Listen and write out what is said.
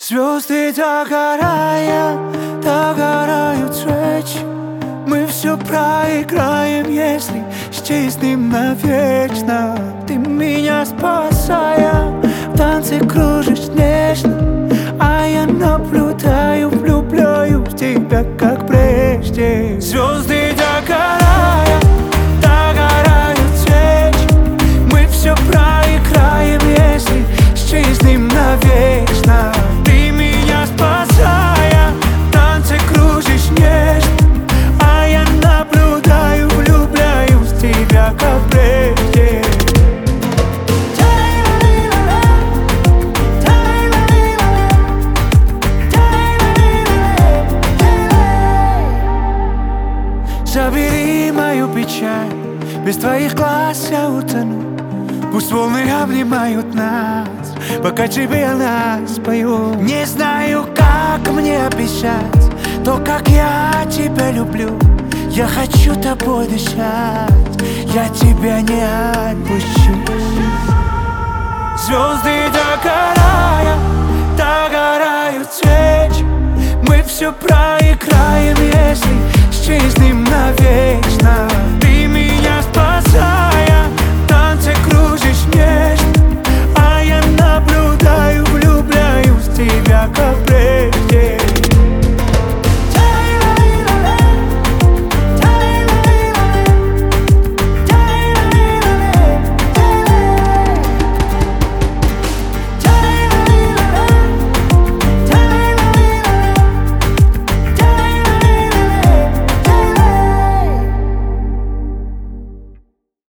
Звезды догорают свечи. Мы все проиграем, если исчезнем навечно. Ты меня спасая, в танце кружишь нежно, а я наблюдаю, влюбляюсь в тебя, как прежде. Звезды догорают свечи. Мы все проиграем, если исчезнем навечно. Ты меня спасая, в танце кружишь нежно, а я наблюдаю, влюбляюсь в тебя, как прежде. Забери мою печаль, без твоих глаз я утону. Пусть волны обнимают нас, пока тебе нас пою. Не знаю, как мне описать то, как я тебя люблю. Я хочу тобой дышать, я тебя не отпущу. Звезды догорают свечи. Мы все проиграем, если исчезнем навечно.